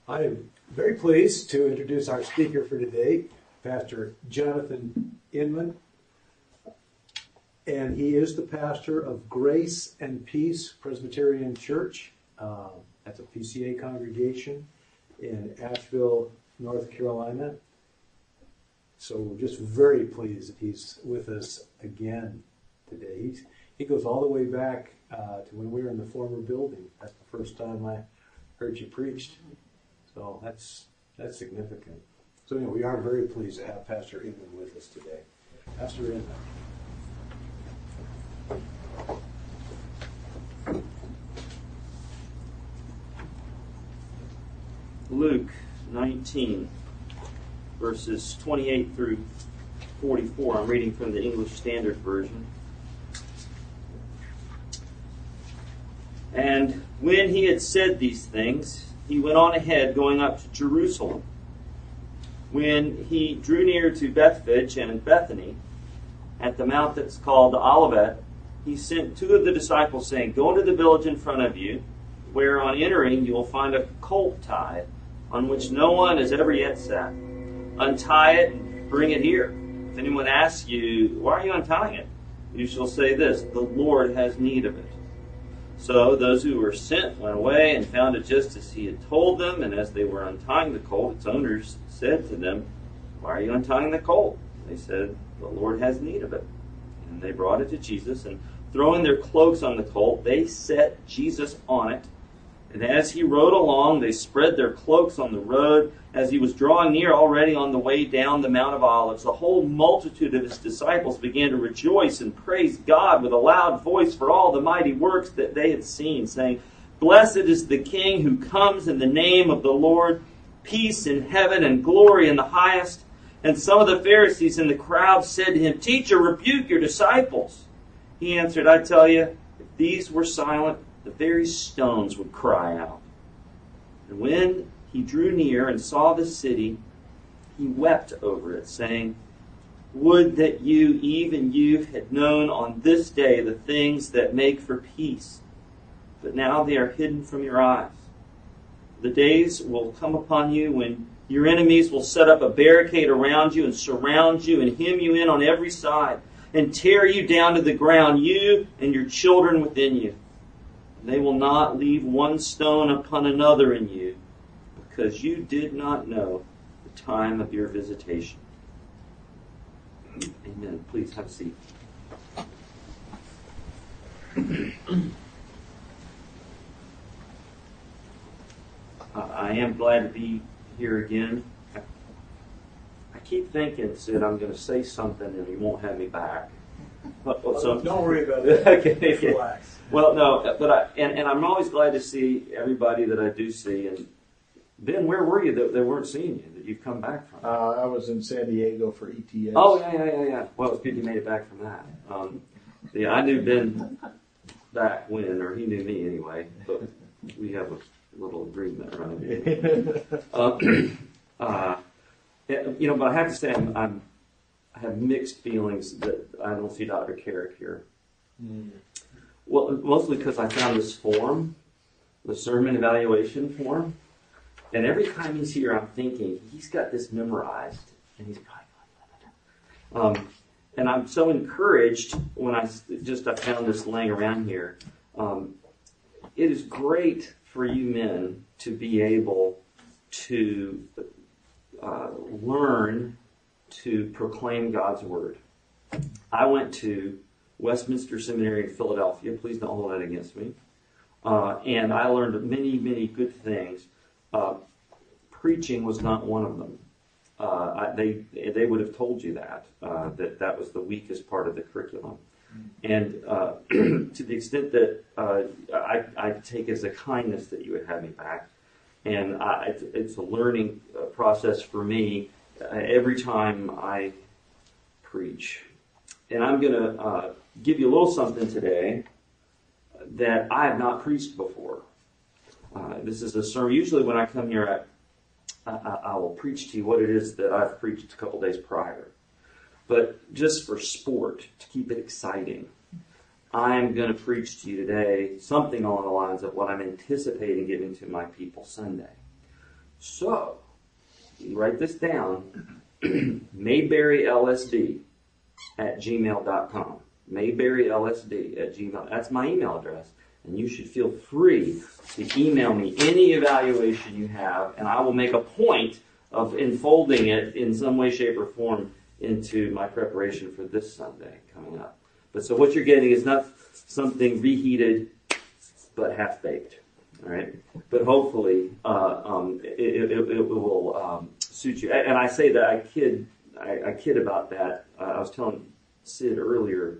I am very pleased to introduce our speaker for today, Pastor Jonathan Inman. And he is the pastor of Grace and Peace Presbyterian Church. That's a PCA congregation in Asheville, North Carolina. So we're just very pleased that he's with us again today. He goes all the way back to when we were in the former building. That's the first time I heard you preached. So that's significant. So anyway, we are very pleased to have Pastor Inman with us today. Pastor Inman. Luke 19, verses 28 through 44. I'm reading from the English Standard Version. And when he had said these things, he went on ahead, going up to Jerusalem. When he drew near to Bethphage and Bethany, at the mount that's called Olivet, he sent two of the disciples, saying, "Go into the village in front of you, where on entering you will find a colt tied, on which no one has ever yet sat. Untie it and bring it here. If anyone asks you, 'Why are you untying it?' you shall say this, 'The Lord has need of it.'" So those who were sent went away and found it just as he had told them. And as they were untying the colt, its owners said to them, "Why are you untying the colt?" They said, "The Lord has need of it." And they brought it to Jesus, and throwing their cloaks on the colt, they set Jesus on it. And as he rode along, they spread their cloaks on the road. As he was drawing near, already on the way down the Mount of Olives, the whole multitude of his disciples began to rejoice and praise God with a loud voice for all the mighty works that they had seen, saying, "Blessed is the King who comes in the name of the Lord, peace in heaven and glory in the highest." And some of the Pharisees in the crowd said to him, "Teacher, rebuke your disciples." He answered, "I tell you, if these were silent, the very stones would cry out." And when he drew near and saw the city, he wept over it, saying, "Would that you, even you, had known on this day the things that make for peace. But now they are hidden from your eyes. The days will come upon you when your enemies will set up a barricade around you and surround you and hem you in on every side and tear you down to the ground, you and your children within you. They will not leave one stone upon another in you, because you did not know the time of your visitation." Amen. Please have a seat. I am glad to be here again. I keep thinking, Sid, I'm going to say something and you won't have me back. So don't worry about it. Okay. Relax. Well, no, but I'm always glad to see everybody that I do see. And Ben, where were you that they weren't seeing you, that you've come back from? I was in San Diego for ETS. Oh, yeah. Well, it's good you made it back from that. I knew Ben back when, or he knew me anyway, but we have a little agreement around here. But I have to say I have mixed feelings that I don't see Dr. Carrick here. Well, mostly because I found this form, the sermon evaluation form, and every time he's here, I'm thinking, he's got this memorized, and he's probably and I'm so encouraged when I found this laying around here. It is great for you men to be able to learn to proclaim God's Word. I went to Westminster Seminary in Philadelphia. Please don't hold that against me. And I learned many, many good things. Preaching was not one of them. They would have told you that was the weakest part of the curriculum. And to the extent that I take as a kindness that you would have me back. And it's a learning process for me every time I preach. And I'm going to give you a little something today that I have not preached before. This is a sermon. Usually when I come here, I will preach to you what it is that I've preached a couple days prior. But just for sport, to keep it exciting, I'm going to preach to you today something along the lines of what I'm anticipating giving to my people Sunday. So, you write this down, mayberrylsd@gmail.com. mayberrylsd@gmail. That's my email address. And you should feel free to email me any evaluation you have, and I will make a point of enfolding it in some way, shape, or form into my preparation for this Sunday coming up. But so what you're getting is not something reheated, but half-baked. All right? But hopefully it will suit you. And I say that, I kid about that. I was telling Sid earlier,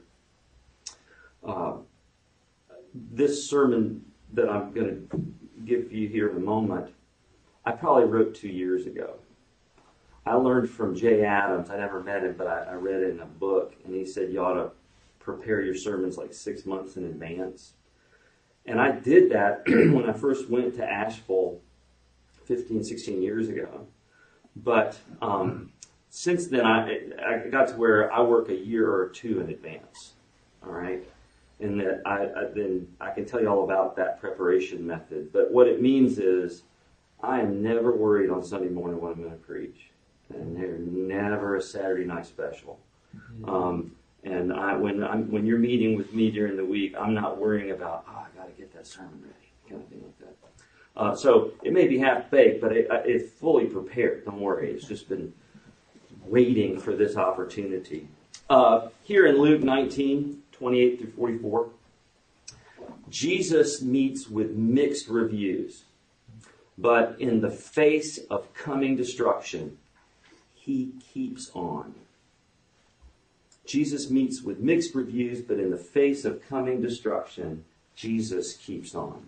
this sermon that I'm going to give you here in a moment, I probably wrote 2 years ago. I learned from Jay Adams. I never met him, but I read it in a book, and he said you ought to prepare your sermons like 6 months in advance. And I did that when I first went to Asheville 15, 16 years ago. But since then, I got to where I work a year or two in advance. All right? And that then I can tell you all about that preparation method. But what it means is I am never worried on Sunday morning what I'm going to preach. And there's never a Saturday night special. And when you're meeting with me during the week, I'm not worrying about, I got to get that sermon ready, kind of thing like that. So it may be half-baked, but it's fully prepared. Don't worry. It's just been waiting for this opportunity. Here in Luke 19:28 through 44, Jesus meets with mixed reviews. But in the face of coming destruction, he keeps on. Jesus meets with mixed reviews, but in the face of coming destruction, Jesus keeps on.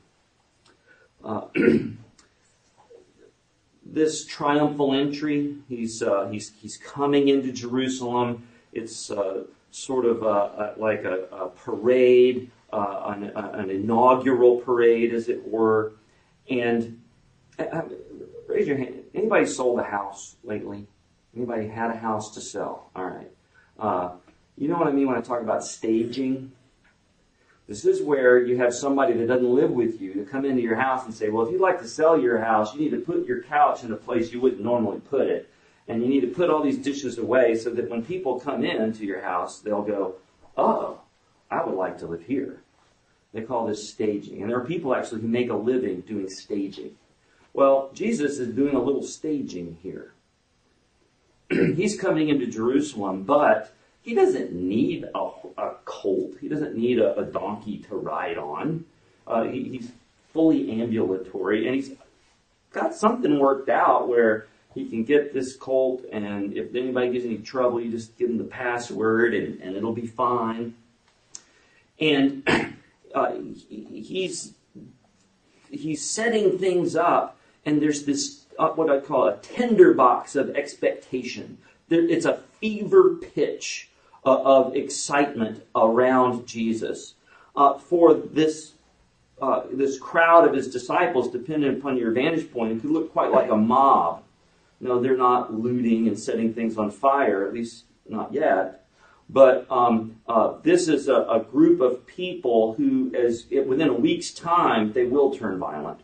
This triumphal entry, he's coming into Jerusalem. It's sort of like a parade, an inaugural parade, as it were. And raise your hand. Anybody sold a house lately? Anybody had a house to sell? All right. You know what I mean when I talk about staging? This is where you have somebody that doesn't live with you to come into your house and say, well, if you'd like to sell your house, you need to put your couch in a place you wouldn't normally put it. And you need to put all these dishes away so that when people come into your house, they'll go, oh, I would like to live here. They call this staging. And there are people actually who make a living doing staging. Well, Jesus is doing a little staging here. He's coming into Jerusalem, but he doesn't need a colt. He doesn't need a donkey to ride on. He's fully ambulatory, and he's got something worked out where he can get this colt, and if anybody gives any trouble, you just give him the password, and it'll be fine. And he's setting things up, and there's this what I call a tinderbox of expectation. It's a fever pitch of excitement around Jesus. For this crowd of his disciples, depending upon your vantage point, it could look quite like a mob. No, they're not looting and setting things on fire, at least not yet. But this is a group of people who, within a week's time, they will turn violent.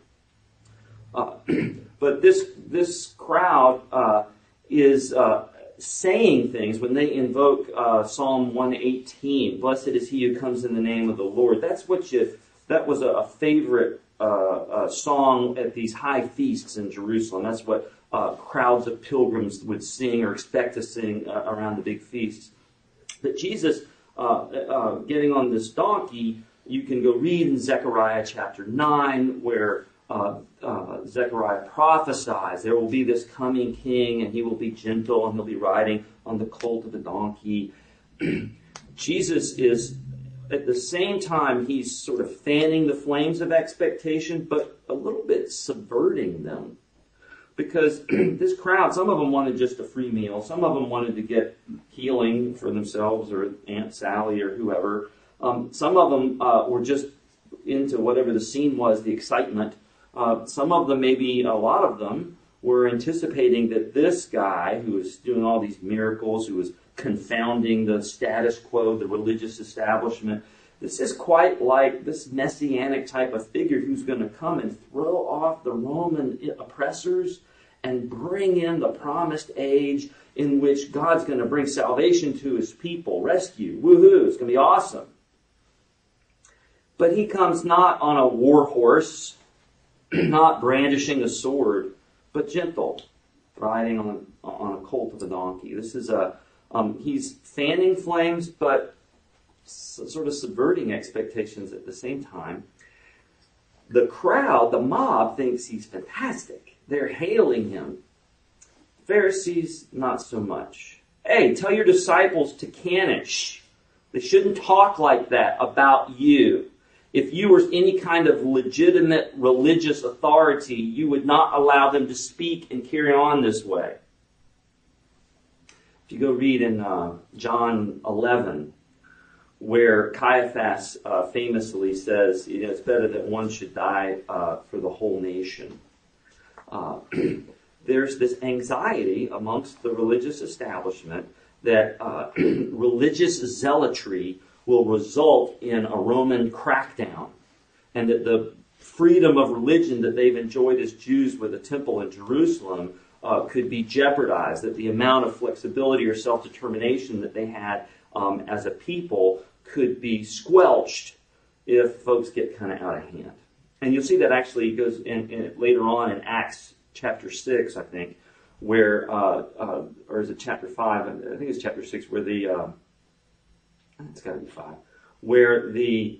But this crowd is saying things when they invoke Psalm 118. Blessed is he who comes in the name of the Lord. That was a favorite song at these high feasts in Jerusalem. That's what crowds of pilgrims would sing or expect to sing around the big feasts. But Jesus, getting on this donkey, you can go read in Zechariah chapter 9 where Zechariah prophesies there will be this coming king, and he will be gentle, and he'll be riding on the colt of a donkey. Jesus is, at the same time, he's sort of fanning the flames of expectation, but a little bit subverting them. Because this crowd, some of them wanted just a free meal. Some of them wanted to get healing for themselves or Aunt Sally or whoever. Some of them were just into whatever the scene was, the excitement. Some of them, maybe a lot of them, were anticipating that this guy who was doing all these miracles, who was confounding the status quo, the religious establishment, this is quite like this messianic type of figure who's going to come and throw off the Roman oppressors and bring in the promised age in which God's going to bring salvation to his people, rescue, woohoo, it's going to be awesome. But he comes not on a war horse, not brandishing a sword, but gentle, riding on a colt of a donkey. This is he's fanning flames, but sort of subverting expectations at the same time. The crowd, the mob, thinks he's fantastic. They're hailing him. Pharisees, not so much. Hey, tell your disciples to canish. They shouldn't talk like that about you. If you were any kind of legitimate religious authority, you would not allow them to speak and carry on this way. If you go read in John 11, where Caiaphas famously says, it's better that one should die for the whole nation. There's this anxiety amongst the religious establishment that religious zealotry will result in a Roman crackdown, and that the freedom of religion that they've enjoyed as Jews with a temple in Jerusalem could be jeopardized, that the amount of flexibility or self-determination that they had as a people could be squelched if folks get kind of out of hand. And you'll see that actually goes in later on in Acts chapter 6, I think, where, or is it chapter 5? I think it's chapter 6, where it's got to be 5, where the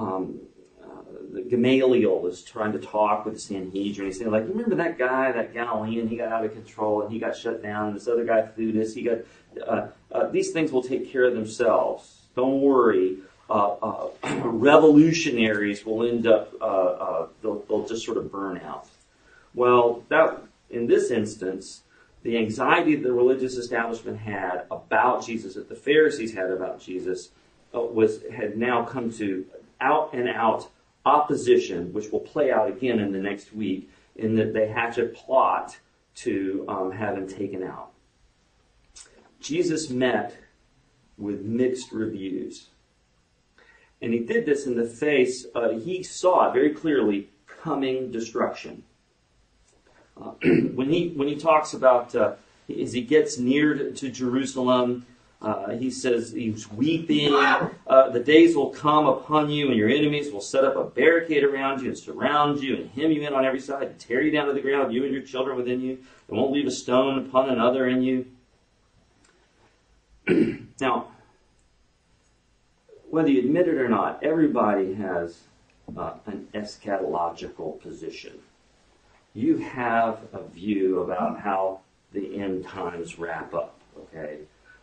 Gamaliel is trying to talk with the Sanhedrin. He's saying, like, remember that guy, that Galilean, he got out of control and he got shut down, and this other guy, Theudas, he got, these things will take care of themselves. Don't worry. Revolutionaries will end up, they'll just sort of burn out. Well, that in this instance, the anxiety that the religious establishment had about Jesus, that the Pharisees had about Jesus, had now come to out and out opposition, which will play out again in the next week, in that they hatch a plot to have him taken out. Jesus met with mixed reviews. And he did this in the face, he saw very clearly coming destruction. When he talks about, as he gets near to Jerusalem, he says he's weeping. The days will come upon you, and your enemies will set up a barricade around you and surround you and hem you in on every side and tear you down to the ground, you and your children within you. They won't leave a stone upon another in you. Now, whether you admit it or not, everybody has an eschatological position. You have a view about how the end times wrap up. Okay,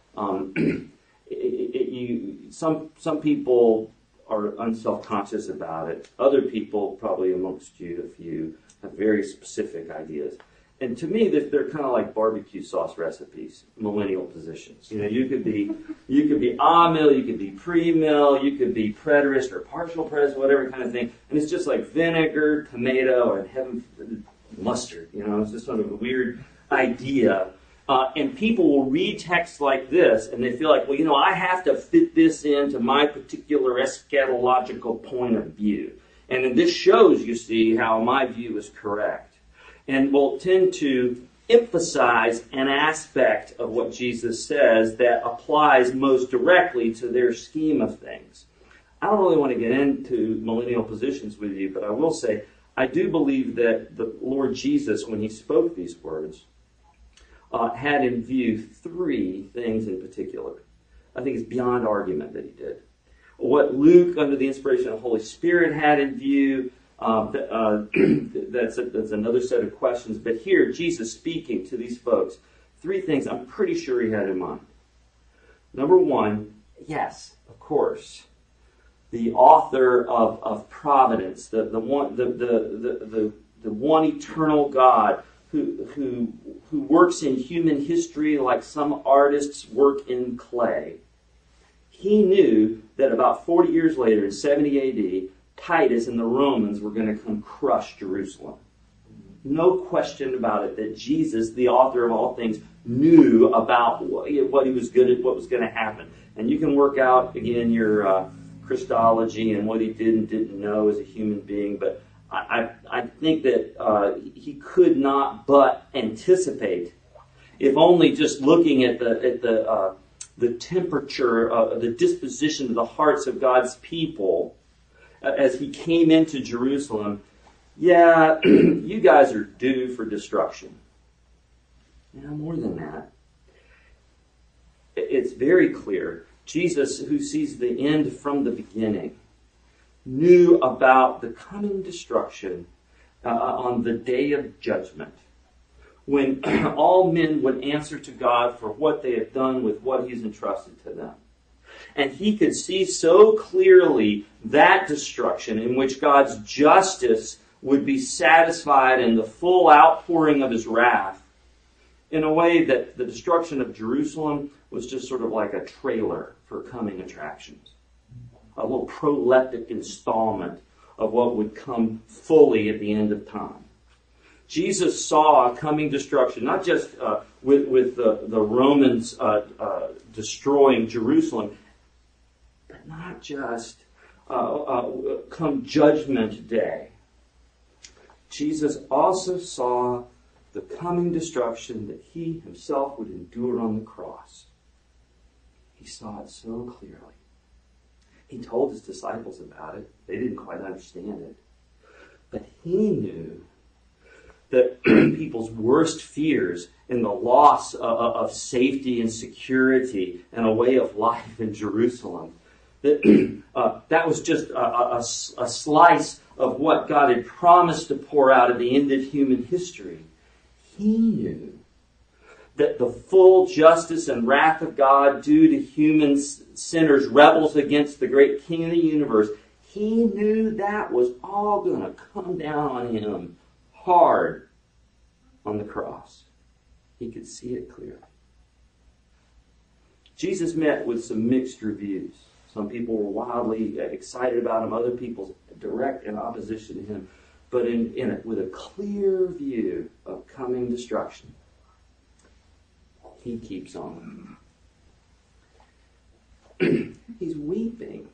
some people are unselfconscious about it. Other people, probably amongst you, a few, have very specific ideas. And to me, they're kind of like barbecue sauce recipes, millennial positions. You know, you could be amill, you could be pre-mill, you could be preterist or partial preterist, whatever kind of thing. And it's just like vinegar, tomato, and heaven mustard. You know, it's just sort of a weird idea. And people will read texts like this, and they feel like, well, you know, I have to fit this into my particular eschatological point of view. And then this shows, you see, how my view is correct. And will tend to emphasize an aspect of what Jesus says that applies most directly to their scheme of things. I don't really want to get into millennial positions with you, but I will say, I do believe that the Lord Jesus, when he spoke these words, had in view three things in particular. I think it's beyond argument that he did. What Luke, under the inspiration of the Holy Spirit, had in view, that's another set of questions. But here, Jesus speaking to these folks, three things I'm pretty sure he had in mind. Number one, yes, of course, the author of providence, the one eternal God who works in human history like some artists work in clay. He knew that about 40 years later, in 70 A.D., Titus and the Romans were going to come crush Jerusalem. No question about it that Jesus, the author of all things, knew about what he was good at, what was going to happen. And you can work out, again, your Christology and what he did and didn't know as a human being, but I think that he could not but anticipate, if only just looking at the temperature, the disposition of the hearts of God's people as he came into Jerusalem. Yeah, you guys are due for destruction. Yeah, more than that. It's very clear. Jesus, who sees the end from the beginning, knew about the coming destruction on the day of judgment, when all men would answer to God for what they have done with what he's entrusted to them. And he could see so clearly that destruction in which God's justice would be satisfied in the full outpouring of his wrath, in a way that the destruction of Jerusalem was just sort of like a trailer for coming attractions. A little proleptic installment of what would come fully at the end of time. Jesus saw a coming destruction, not just with the Romans destroying Jerusalem, but not just come Judgment Day. Jesus also saw the coming destruction that he himself would endure on the cross. He saw it so clearly. He told his disciples about it. They didn't quite understand it. But he knew that people's worst fears in the loss of safety and security and a way of life in Jerusalem, that was just a slice of what God had promised to pour out at the end of human history. He knew that the full justice and wrath of God due to human sinners, rebels against the great King of the universe, he knew that was all going to come down on him hard on the cross. He could see it clearly. Jesus met with some mixed reviews. Some people were wildly excited about him, other people direct in opposition to him, but with a clear view of coming destruction. He keeps on. He's weeping.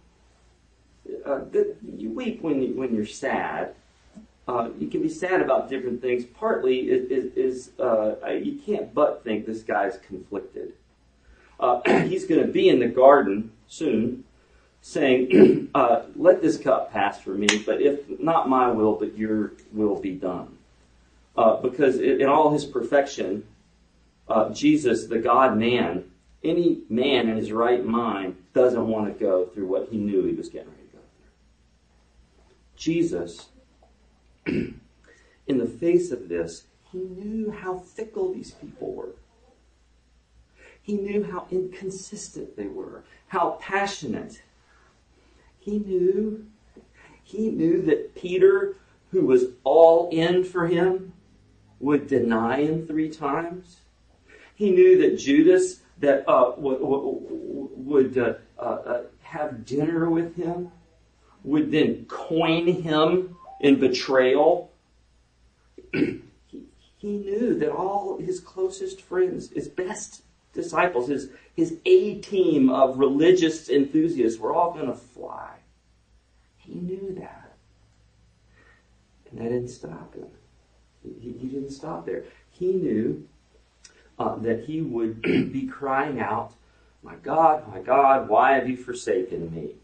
You weep when you're sad. You can be sad about different things. Partly is you can't but think this guy's conflicted. He's going to be in the garden soon, saying, "Let this cup pass for me, but if not my will, but your will be done." Because in all his perfection, Jesus, the God-man, any man in his right mind doesn't want to go through what he knew he was getting ready to go through. Jesus, in the face of this, he knew how fickle these people were. He knew how inconsistent they were, how passionate. He knew that Peter, who was all in for him, would deny him 3 times. He knew that Judas that would have dinner with him would then coin him in betrayal. He knew that all his closest friends, his best disciples, his A-team of religious enthusiasts were all going to fly. He knew that. And that didn't stop him. He didn't stop there. He knew that he would be crying out, my God, why have you forsaken me?"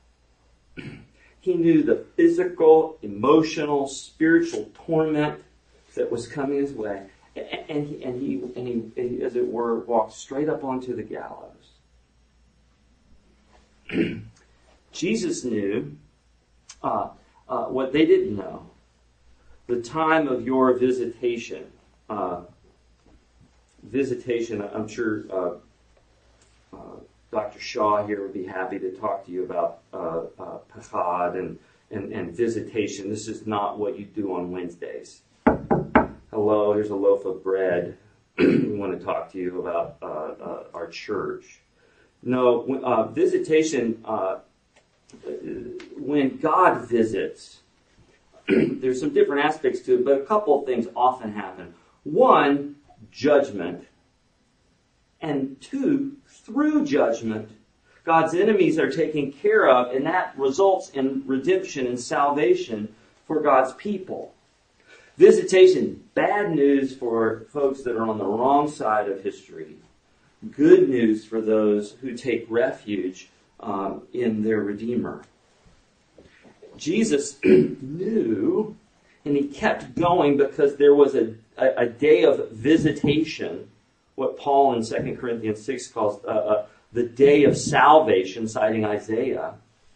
He knew the physical, emotional, spiritual torment that was coming his way. And he, as it were, walked straight up onto the gallows. Jesus knew what they didn't know. The time of your visitation. I'm sure Dr. Shaw here would be happy to talk to you about Pachad and visitation. This is not what you do on Wednesdays. Hello, here's a loaf of bread. We want to talk to you about our church. No, visitation, when God visits, there's some different aspects to it, but a couple of things often happen. One, judgment. And 2, through judgment, God's enemies are taken care of, and that results in redemption and salvation for God's people. Visitation, bad news for folks that are on the wrong side of history. Good news for those who take refuge in their Redeemer. Jesus knew, and he kept going because there was a day of visitation, what Paul in 2 Corinthians 6 calls the day of salvation, citing Isaiah.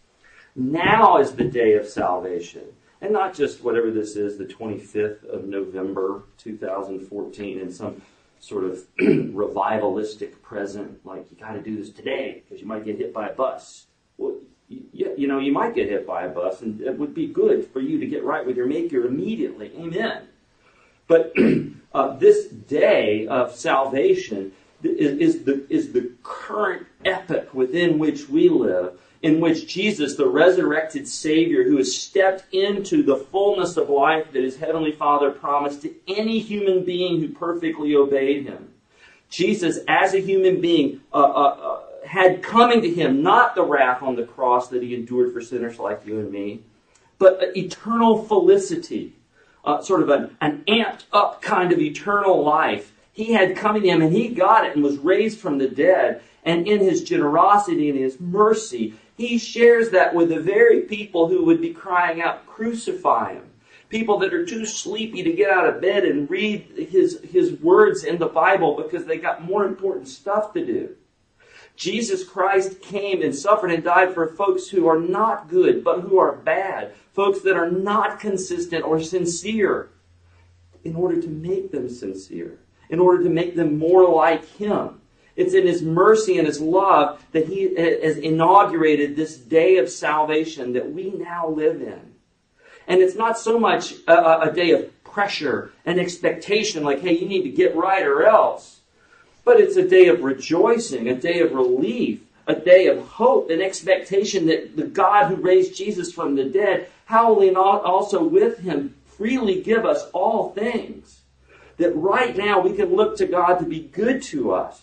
Now is the day of salvation. And not just whatever this is, the 25th of November 2014, in some sort of revivalistic present, like you got to do this today because you might get hit by a bus. Well, you might get hit by a bus, and it would be good for you to get right with your Maker immediately. Amen. But this day of salvation is the current epoch within which we live, in which Jesus, the resurrected Savior, who has stepped into the fullness of life that his Heavenly Father promised to any human being who perfectly obeyed him. Jesus, as a human being, had coming to him not the wrath on the cross that he endured for sinners like you and me, but eternal felicity, sort of an amped up kind of eternal life. He had coming to him, and he got it and was raised from the dead. And in his generosity and his mercy, he shares that with the very people who would be crying out, crucify him. People that are too sleepy to get out of bed and read his words in the Bible because they got more important stuff to do. Jesus Christ came and suffered and died for folks who are not good, but who are bad. Folks that are not consistent or sincere, in order to make them sincere, in order to make them more like him. It's in his mercy and his love that he has inaugurated this day of salvation that we now live in. And it's not so much a day of pressure and expectation, like, hey, you need to get right or else. But it's a day of rejoicing, a day of relief, a day of hope, an expectation that the God who raised Jesus from the dead, how will he not also with him freely give us all things? That right now we can look to God to be good to us.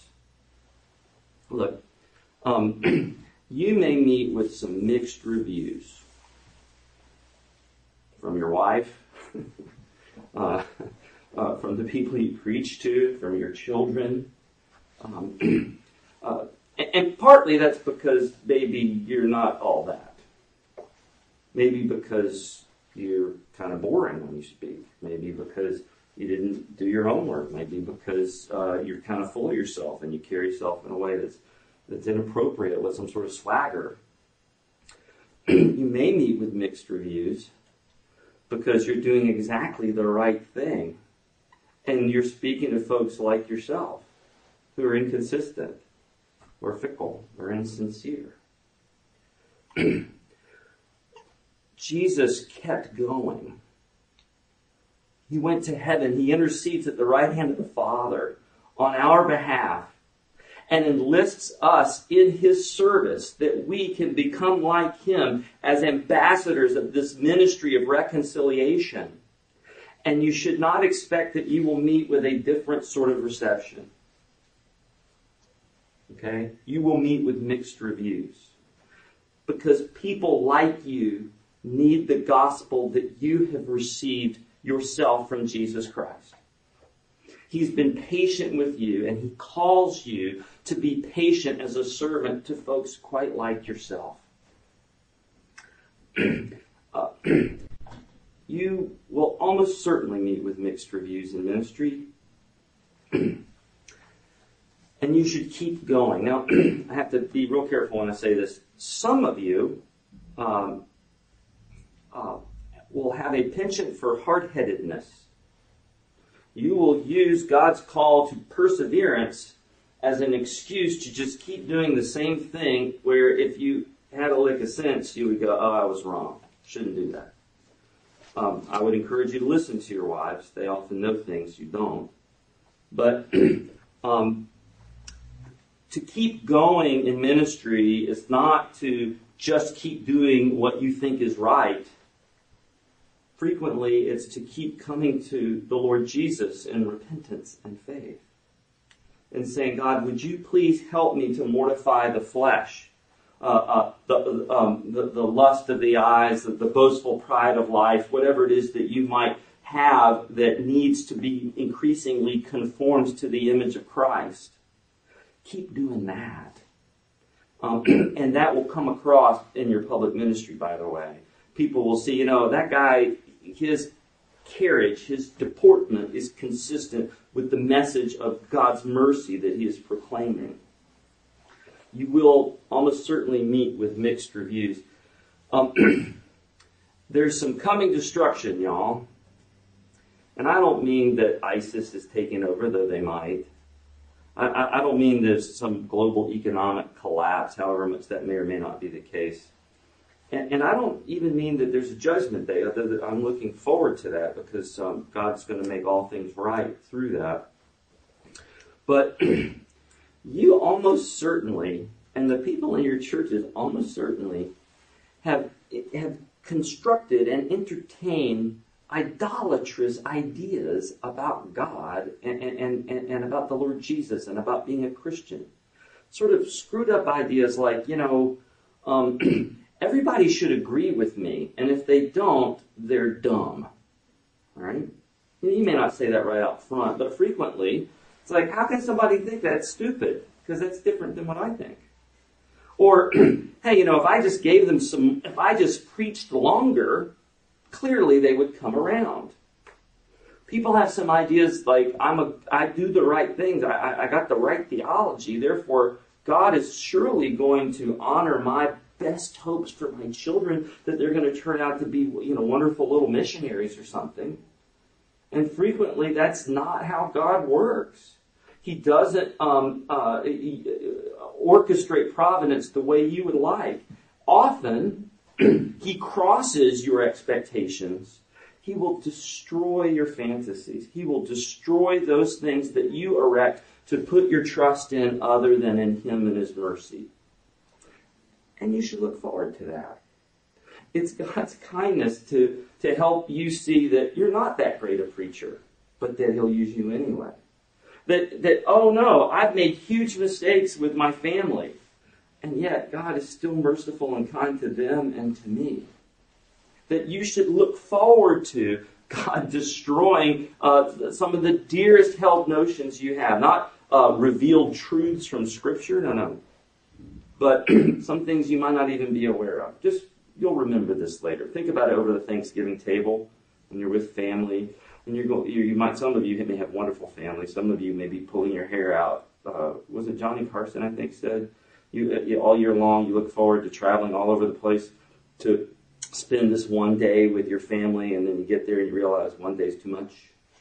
Look, you may meet with some mixed reviews from your wife, from the people you preach to, from your children. And partly that's because maybe you're not all that. Maybe because you're kind of boring when you speak. Maybe because you didn't do your homework. Maybe because you're kind of full of yourself and you carry yourself in a way that's inappropriate with some sort of swagger. You may meet with mixed reviews because you're doing exactly the right thing. And you're speaking to folks like yourself who are inconsistent or fickle or insincere. Jesus kept going. He went to heaven. He intercedes at the right hand of the Father on our behalf and enlists us in his service that we can become like him as ambassadors of this ministry of reconciliation. And you should not expect that you will meet with a different sort of reception. Okay? You will meet with mixed reviews. Because people like you need the gospel that you have received yourself from Jesus Christ. He's been patient with you, and he calls you to be patient as a servant to folks quite like yourself. You will almost certainly meet with mixed reviews in ministry. And you should keep going. Now, I have to be real careful when I say this. Some of you will have a penchant for hard-headedness. You will use God's call to perseverance as an excuse to just keep doing the same thing, where if you had a lick of sense, you would go, oh, I was wrong. Shouldn't do that. I would encourage you to listen to your wives. They often know things you don't. But to keep going in ministry is not to just keep doing what you think is right. Frequently, it's to keep coming to the Lord Jesus in repentance and faith. And saying, God, would you please help me to mortify the flesh? the lust of the eyes, the boastful pride of life, whatever it is that you might have that needs to be increasingly conformed to the image of Christ. Keep doing that. And that will come across in your public ministry, by the way. People will see, that guy, his carriage, his deportment is consistent with the message of God's mercy that he is proclaiming. You will almost certainly meet with mixed reviews. There's some coming destruction, y'all. And I don't mean that ISIS is taking over, though they might. I don't mean there's some global economic collapse, however much that may or may not be the case. And I don't even mean that there's a judgment day. I'm looking forward to that because God's going to make all things right through that. But you almost certainly, and the people in your churches almost certainly, have constructed and entertained idolatrous ideas about God and about the Lord Jesus and about being a Christian. Sort of screwed up ideas like, everybody should agree with me, and if they don't, they're dumb. All right? You may not say that right out front, but frequently, it's like, how can somebody think that's stupid? Because that's different than what I think. Or, hey, if I just gave them if I just preached longer, clearly they would come around. People have some ideas like, I do the right things, I got the right theology, therefore God is surely going to honor my best hopes for my children that they're going to turn out to be, wonderful little missionaries or something. And frequently that's not how God works. He doesn't orchestrate providence the way you would like. Often, he crosses your expectations. He will destroy your fantasies. He will destroy those things that you erect to put your trust in other than in him and his mercy. And you should look forward to that. It's God's kindness to help you see that you're not that great a preacher, but that he'll use you anyway. That oh no, I've made huge mistakes with my family. And yet, God is still merciful and kind to them and to me. That you should look forward to God destroying some of the dearest held notions you have. Not revealed truths from Scripture, no. But some things you might not even be aware of. You'll remember this later. Think about it over the Thanksgiving table when you're with family. When some of you may have wonderful families. Some of you may be pulling your hair out. Was it Johnny Carson, I think, said? You all year long, you look forward to traveling all over the place to spend this one day with your family, and then you get there and you realize one day's too much.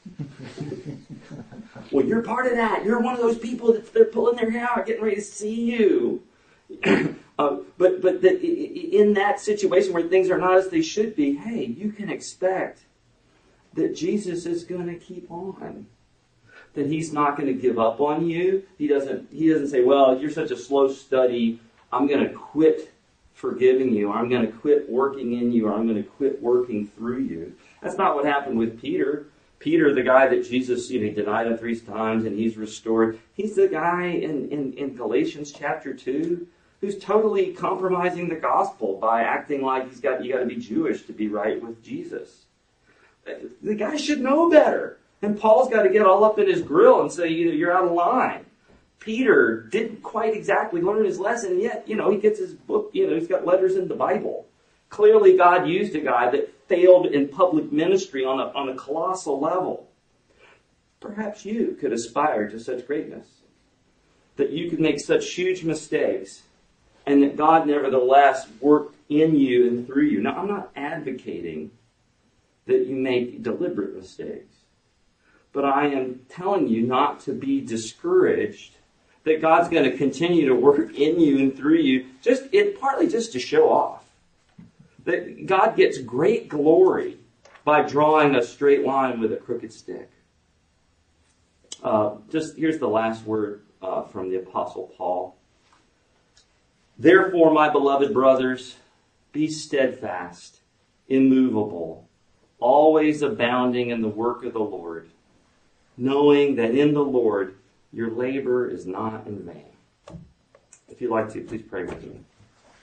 Well, you're part of that. You're one of those people that they're pulling their hair out, getting ready to see you. But in that situation where things are not as they should be, hey, you can expect that Jesus is going to keep on. That he's not going to give up on you. He doesn't say, well, you're such a slow study, I'm going to quit forgiving you, or I'm going to quit working in you, or I'm going to quit working through you. That's not what happened with Peter. Peter, the guy that Jesus denied him 3 times and he's restored. He's the guy in Galatians chapter 2 who's totally compromising the gospel by acting like you got to be Jewish to be right with Jesus. The guy should know better. And Paul's got to get all up in his grill and say, you're out of line. Peter didn't quite exactly learn his lesson, and yet, he gets his book, he's got letters in the Bible. Clearly God used a guy that failed in public ministry on a colossal level. Perhaps you could aspire to such greatness. That you could make such huge mistakes, and that God nevertheless worked in you and through you. Now, I'm not advocating that you make deliberate mistakes. But I am telling you not to be discouraged, that God's going to continue to work in you and through you, partly just to show off. That God gets great glory by drawing a straight line with a crooked stick. Here's the last word from the Apostle Paul. Therefore, my beloved brothers, be steadfast, immovable, always abounding in the work of the Lord, knowing that in the Lord your labor is not in vain. If you'd like to, please pray with me.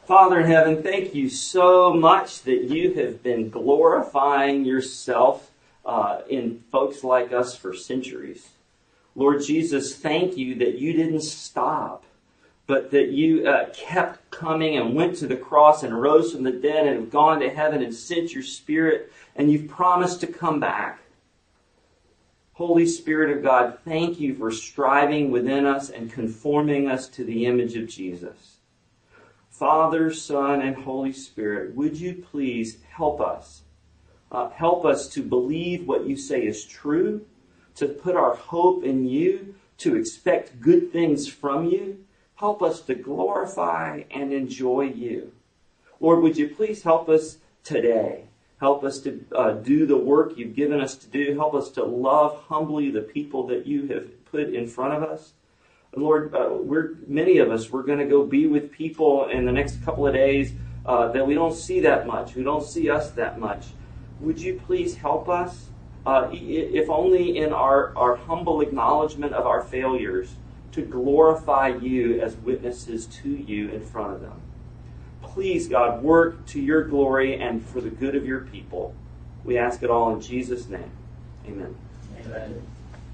Father in heaven, thank you so much that you have been glorifying yourself in folks like us for centuries. Lord Jesus, thank you that you didn't stop, but that you kept coming and went to the cross and rose from the dead and have gone to heaven and sent your Spirit, and you've promised to come back. Holy Spirit of God, thank you for striving within us and conforming us to the image of Jesus. Father, Son, and Holy Spirit, would you please help us? Help us to believe what you say is true, to put our hope in you, to expect good things from you. Help us to glorify and enjoy you. Lord, would you please help us today? Help us to do the work you've given us to do. Help us to love humbly the people that you have put in front of us. Lord, many of us, we're going to go be with people in the next couple of days that we don't see that much, who don't see us that much. Would you please help us, if only in our humble acknowledgement of our failures, to glorify you as witnesses to you in front of them. Please, God, work to your glory and for the good of your people. We ask it all in Jesus' name. Amen. Amen.